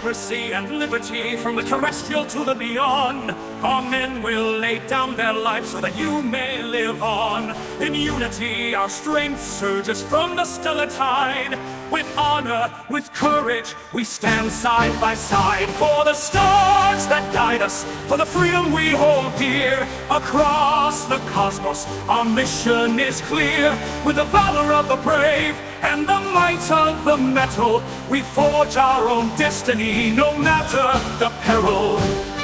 democracy and liberty, from the terrestrial to the beyond. Our men will lay down their lives so that you may live on. In unity, our strength surges from the stellar tide. With honor, with courage, we stand side by side. For the stars that guide us, for the freedom we hold dear. Across the cosmos, our mission is clear. With the valor of the brave and the might of the metal, we forge our own destiny, no matter the peril.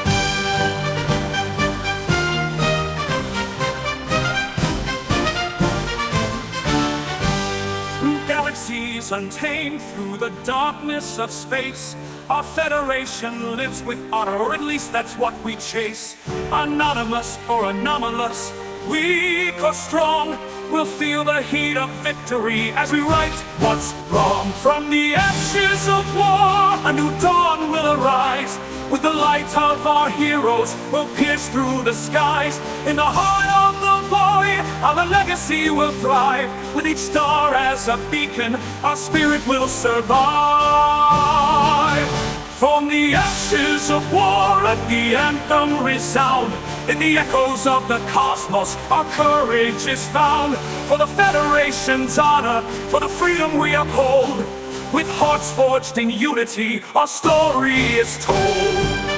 Through galaxies untamed, through the darkness of space, our federation lives with honor, or at least that's what we chase. Anonymous or anomalous, weak or strong, we'll feel the heat of victory as we right what's wrong. From the ashes of war, a new dawn will arise. With the light of our heroes, we'll pierce through the skies. In the heart of the boy, our legacy will thrive. With each star as a beacon, our spirit will survive. From the ashes of war, let the anthem resound. In the echoes of the cosmos, our courage is found. For the Federation's honor, for the freedom we uphold. With hearts forged in unity, our story is told.